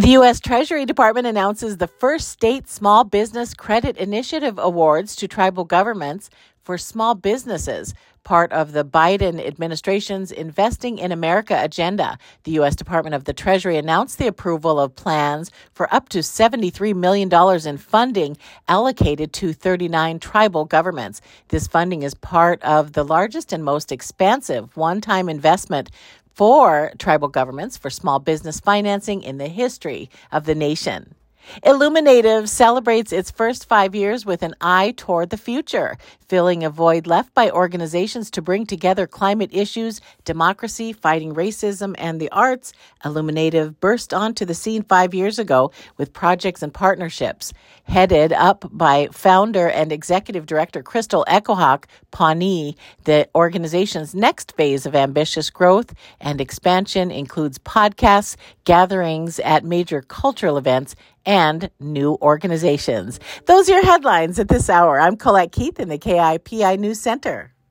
The U.S. Treasury Department announces the first state small business credit initiative awards to tribal governments for small businesses, part of the Biden administration's Investing in America agenda. The U.S. Department of the Treasury announced the approval of plans for up to $73 million in funding allocated to 39 tribal governments. This funding is part of the largest and most expansive one-time investment for tribal governments for small business financing in the history of the nation. Illuminative celebrates its first 5 years with an eye toward the future, filling a void left by organizations to bring together climate issues, democracy, fighting racism, and the arts. Illuminative burst onto the scene 5 years ago with projects and partnerships. Headed up by founder and executive director Crystal Echohawk Pawnee, the organization's next phase of ambitious growth and expansion includes podcasts, gatherings at major cultural events, and new organizations. Those are your headlines at this hour. I'm Colette Keith in the KIPI News Center.